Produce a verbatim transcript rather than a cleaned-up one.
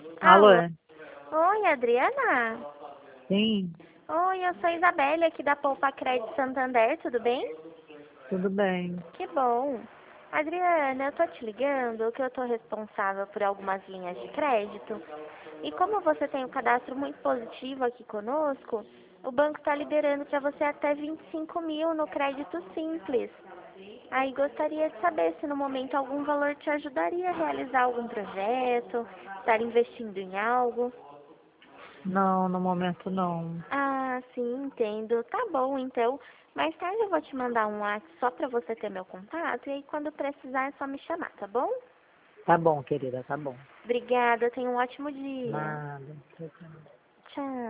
Alô? Alô? Oi, Adriana? Sim, Oi, eu sou Isabelle aqui da Poupa Crédito Santander, tudo bem? tudo bem. Que bom. Adriana, eu tô te ligando que eu tô responsável por algumas linhas de crédito. E como você tem um cadastro muito positivo aqui conosco, o banco está liberando para você até vinte e cinco mil no crédito simples. Aí gostaria de saber se no momento algum valor te ajudaria a realizar algum projeto, estar investindo em algo. Não, no momento não. Ah, sim, entendo. Tá bom, então. Mais tarde eu vou te mandar um WhatsApp só para você ter meu contato e aí quando precisar é só me chamar, tá bom? Tá bom, querida, tá bom. Obrigada, tenha um ótimo dia. Nada. Tchau, tchau. Tchau.